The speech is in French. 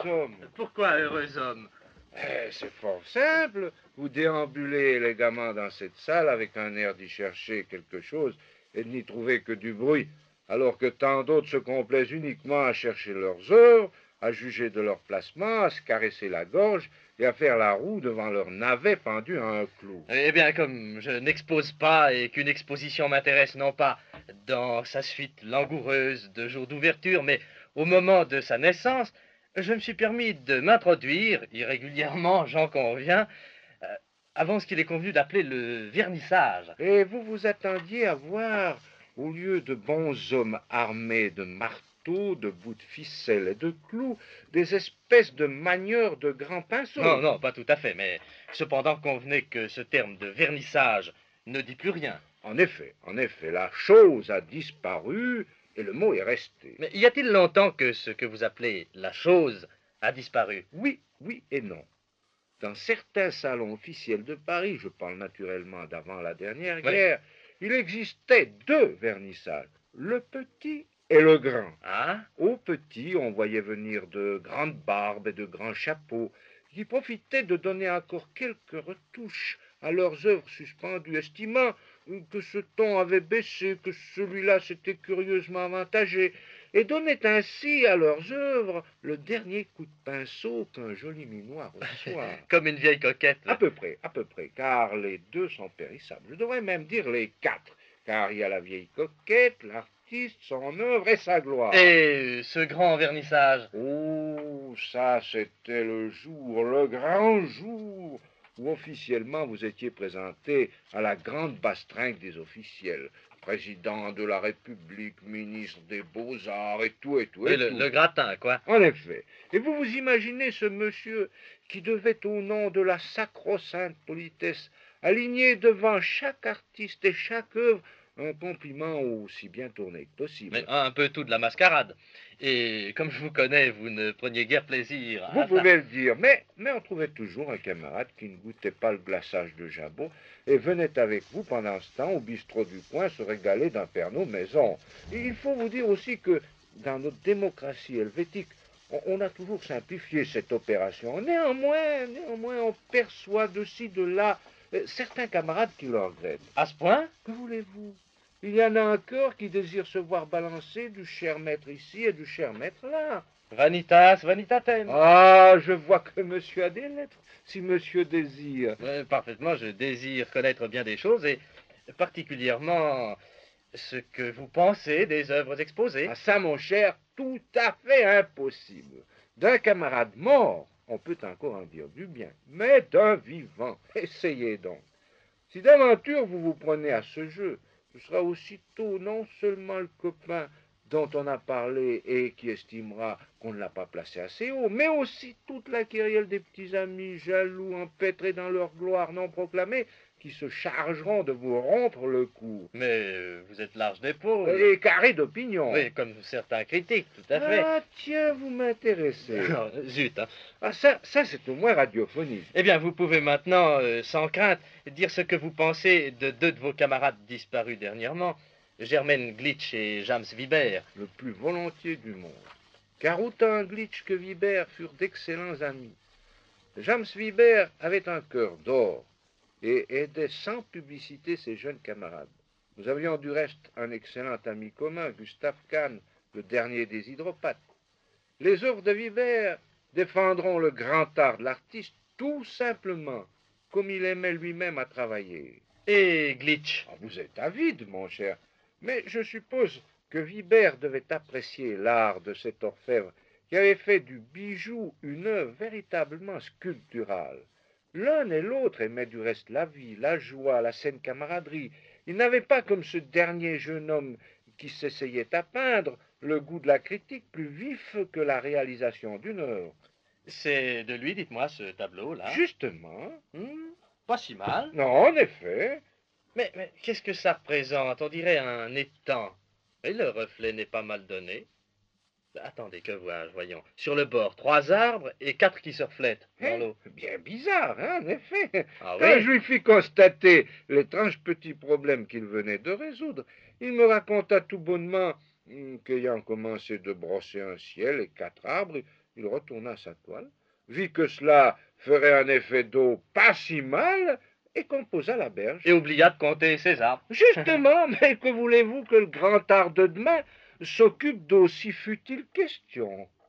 homme. Pourquoi heureux homme? C'est fort simple. Vous déambulez élégamment dans cette salle avec un air d'y chercher quelque chose et de n'y trouver que du bruit, alors que tant d'autres se complaisent uniquement à chercher leurs œuvres, à juger de leur placement, à se caresser la gorge et à faire la roue devant leur navet pendu à un clou. Eh bien, comme je n'expose pas et qu'une exposition m'intéresse non pas dans sa suite langoureuse de jour d'ouverture, mais au moment de sa naissance, je me suis permis de m'introduire, irrégulièrement, j'en conviens, euh, avant ce qu'il est convenu d'appeler le vernissage. Et vous vous attendiez à voir, au lieu de bons hommes armés de marteaux, de bouts de ficelle et de clous, des espèces de manieurs de grands pinceaux. Non, non, pas tout à fait, mais cependant convenez que ce terme de vernissage ne dit plus rien. En effet, la chose a disparu et le mot est resté. Mais y a-t-il longtemps que ce que vous appelez la chose a disparu? Oui, oui et non. Dans certains salons officiels de Paris, je parle naturellement d'avant la dernière guerre, il existait deux vernissages, le petit et le grand. Ah? Au petit, on voyait venir de grandes barbes et de grands chapeaux qui profitaient de donner encore quelques retouches à leurs œuvres suspendues, estimant que ce ton avait baissé, que celui-là s'était curieusement avantagé, et donnaient ainsi à leurs œuvres le dernier coup de pinceau qu'un joli minois reçoit. Comme une vieille coquette. À peu près, car les deux sont périssables. Je devrais même dire les quatre, car il y a la vieille coquette, l'artiste, son œuvre et sa gloire. Et ce grand vernissage? Oh, ça, c'était le jour, le grand jour, où officiellement vous étiez présenté à la grande bastringue des officiels. Président de la République, ministre des Beaux-Arts, et tout. Le gratin, quoi. En effet. Et vous vous imaginez ce monsieur qui devait, au nom de la sacro-sainte politesse, aligner devant chaque artiste et chaque œuvre un compliment aussi bien tourné que possible. Mais un peu tout de la mascarade. Et comme je vous connais, vous ne preniez guère plaisir à Vous ça. pouvez le dire, mais on trouvait toujours un camarade qui ne goûtait pas le glaçage de jabot et venait avec vous pendant ce temps au bistrot du coin se régaler d'un Pernod maison. Et il faut vous dire aussi que dans notre démocratie helvétique, on a toujours simplifié cette opération. Néanmoins, on perçoit de ci, de là, certains camarades qui le regrettent. À ce point? Que voulez-vous? Il y en a encore qui désirent se voir balancer du cher maître ici et du cher maître là. Vanitas, vanitatem. Ah, je vois que monsieur a des lettres, si monsieur désire. Parfaitement, je désire connaître bien des choses et particulièrement ce que vous pensez des œuvres exposées. Ah ça, mon cher, tout à fait impossible. D'un camarade mort, on peut encore en dire du bien, mais d'un vivant, essayez donc. Si d'aventure vous vous prenez à ce jeu, ce sera aussitôt non seulement le copain dont on a parlé et qui estimera qu'on ne l'a pas placé assez haut, mais aussi toute la kyrielle des petits amis jaloux, empêtrés dans leur gloire non proclamée, qui se chargeront de vous rompre le cou. Mais vous êtes large d'épaule. Et carré d'opinion. Oui, comme certains critiques, tout à fait. Ah, tiens, vous m'intéressez. Zut, hein. Ah, ça c'est au moins radiophonique. Eh bien, vous pouvez maintenant, sans crainte, dire ce que vous pensez de deux de vos camarades disparus dernièrement, Germaine Glitch et James Vibert. Le plus volontiers du monde. Car autant Glitch que Vibert furent d'excellents amis. James Vibert avait un cœur d'or et aidait sans publicité ses jeunes camarades. Nous avions du reste un excellent ami commun, Gustave Kahn, le dernier des hydropathes. Les œuvres de Vibert défendront le grand art de l'artiste tout simplement, comme il aimait lui-même à travailler. Et Glitch? Ah, vous êtes avide, mon cher, mais je suppose que Vibert devait apprécier l'art de cet orfèvre qui avait fait du bijou une œuvre véritablement sculpturale. L'un et l'autre aimaient du reste la vie, la joie, la saine camaraderie. Ils n'avaient pas, comme ce dernier jeune homme qui s'essayait à peindre, le goût de la critique plus vif que la réalisation d'une œuvre. C'est de lui, dites-moi, ce tableau-là. Justement. Pas si mal. Non, en effet. Mais qu'est-ce que ça représente? On dirait un étang. Et le reflet n'est pas mal donné. Attendez, que vois-je, voyons. Sur le bord, 3 arbres et 4 qui se reflètent dans l'eau. Bien bizarre, hein, en effet. Ah Quand oui? je lui fis constater l'étrange petit problème qu'il venait de résoudre, il me raconta tout bonnement qu'ayant commencé de brosser un ciel et 4 arbres, Il retourna sa toile, vit que cela ferait un effet d'eau pas si mal, et composa la berge. Et oublia de compter ses arbres. Justement, mais que voulez-vous que le grand art de demain s'occupe d'aussi futiles questions?